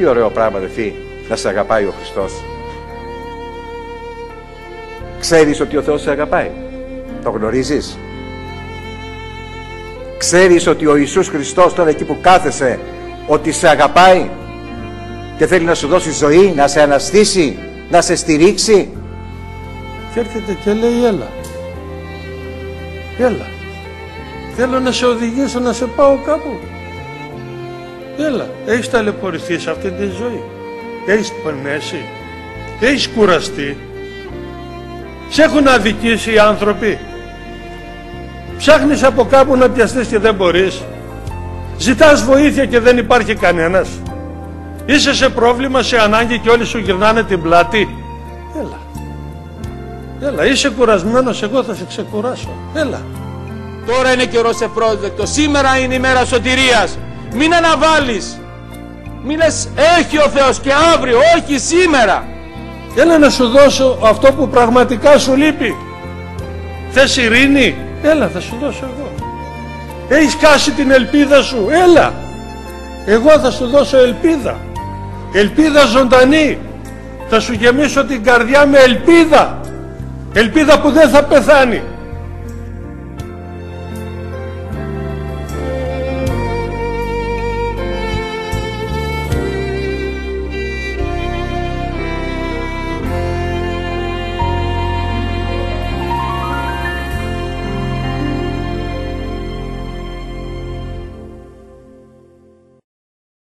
τι ωραίο πράγμα, αδελφοί, να σε αγαπάει ο Χριστός. Ξέρεις ότι ο Θεός σε αγαπάει? Το γνωρίζεις? Ξέρεις ότι ο Ιησούς Χριστός τώρα εκεί που κάθεσαι, ότι σε αγαπάει και θέλει να σου δώσει ζωή, να σε αναστήσει, να σε στηρίξει? Και έρχεται και λέει, έλα, έλα, θέλω να σε οδηγήσω, να σε πάω κάπου. Έλα, έχεις ταλαιπωρηθεί σε αυτή τη ζωή, έχεις πονέσει, έχεις κουραστεί, σε έχουν αδικήσει οι άνθρωποι, ψάχνεις από κάπου να πιαστείς και δεν μπορείς, ζητάς βοήθεια και δεν υπάρχει κανένας, είσαι σε πρόβλημα, σε ανάγκη και όλοι σου γυρνάνε την πλάτη. Έλα, έλα, είσαι κουρασμένος, εγώ θα σε ξεκουράσω, έλα. Τώρα είναι καιρός ευπρόσδεκτος, σήμερα είναι η μέρα σωτηρίας. Μην αναβάλεις, μην λες έχει ο Θεός και αύριο, όχι σήμερα. Έλα να σου δώσω αυτό που πραγματικά σου λείπει. Θες ειρήνη? Έλα, θα σου δώσω εγώ. Έχεις χάσει την ελπίδα σου? Έλα, εγώ θα σου δώσω ελπίδα. Ελπίδα ζωντανή. Θα σου γεμίσω την καρδιά με ελπίδα. Ελπίδα που δεν θα πεθάνει.